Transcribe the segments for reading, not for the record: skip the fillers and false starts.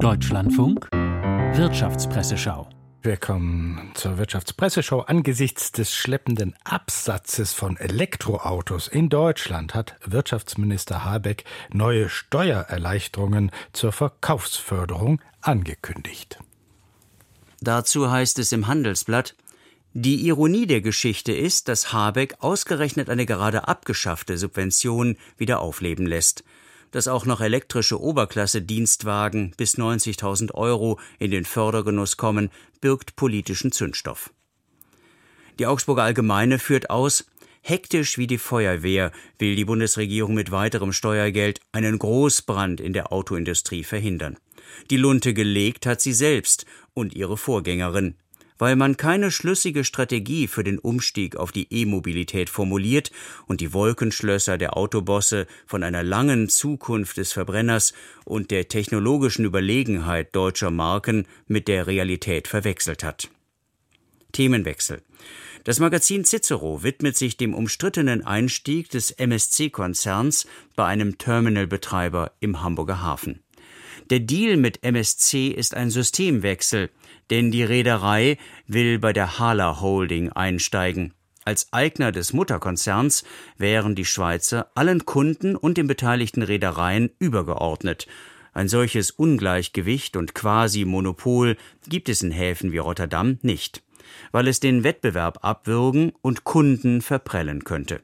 Deutschlandfunk Wirtschaftspresseschau. Willkommen zur Wirtschaftspresseschau. Angesichts des schleppenden Absatzes von Elektroautos in Deutschland hat Wirtschaftsminister Habeck neue Steuererleichterungen zur Verkaufsförderung angekündigt. Dazu heißt es im Handelsblatt: Die Ironie der Geschichte ist, dass Habeck ausgerechnet eine gerade abgeschaffte Subvention wieder aufleben lässt. Dass auch noch elektrische Oberklasse-Dienstwagen bis 90.000 € in den Fördergenuss kommen, birgt politischen Zündstoff. Die Augsburger Allgemeine führt aus: Hektisch wie die Feuerwehr will die Bundesregierung mit weiterem Steuergeld einen Großbrand in der Autoindustrie verhindern. Die Lunte gelegt hat sie selbst und ihre Vorgängerin. Weil man keine schlüssige Strategie für den Umstieg auf die E-Mobilität formuliert und die Wolkenschlösser der Autobosse von einer langen Zukunft des Verbrenners und der technologischen Überlegenheit deutscher Marken mit der Realität verwechselt hat. Themenwechsel. Das Magazin Cicero widmet sich dem umstrittenen Einstieg des MSC-Konzerns bei einem Terminalbetreiber im Hamburger Hafen. Der Deal mit MSC ist ein Systemwechsel, denn die Reederei will bei der Hala Holding einsteigen. Als Eigner des Mutterkonzerns wären die Schweizer allen Kunden und den beteiligten Reedereien übergeordnet. Ein solches Ungleichgewicht und Quasi-Monopol gibt es in Häfen wie Rotterdam nicht, weil es den Wettbewerb abwürgen und Kunden verprellen könnte.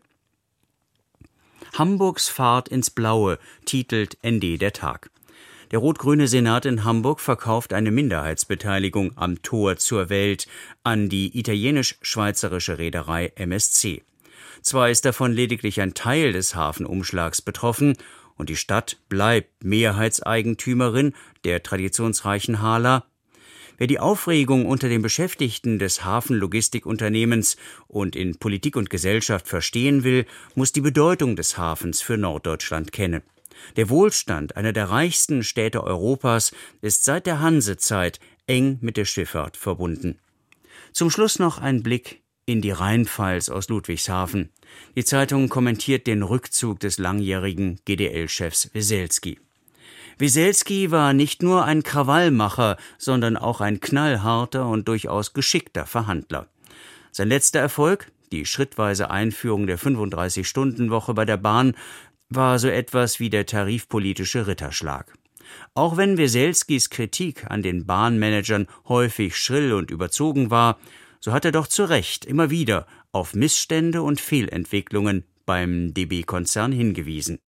Hamburgs Fahrt ins Blaue, titelt ND der Tag. Der rot-grüne Senat in Hamburg verkauft eine Minderheitsbeteiligung am Tor zur Welt an die italienisch-schweizerische Reederei MSC. Zwar ist davon lediglich ein Teil des Hafenumschlags betroffen und die Stadt bleibt Mehrheitseigentümerin der traditionsreichen Hala. Wer die Aufregung unter den Beschäftigten des Hafenlogistikunternehmens und in Politik und Gesellschaft verstehen will, muss die Bedeutung des Hafens für Norddeutschland kennen. Der Wohlstand einer der reichsten Städte Europas ist seit der Hansezeit eng mit der Schifffahrt verbunden. Zum Schluss noch ein Blick in die Rheinpfalz aus Ludwigshafen. Die Zeitung kommentiert den Rückzug des langjährigen GDL-Chefs Weselski. Weselski war nicht nur ein Krawallmacher, sondern auch ein knallharter und durchaus geschickter Verhandler. Sein letzter Erfolg, die schrittweise Einführung der 35-Stunden-Woche bei der Bahn, war so etwas wie der tarifpolitische Ritterschlag. Auch wenn Weselskis Kritik an den Bahnmanagern häufig schrill und überzogen war, so hat er doch zu Recht immer wieder auf Missstände und Fehlentwicklungen beim DB-Konzern hingewiesen.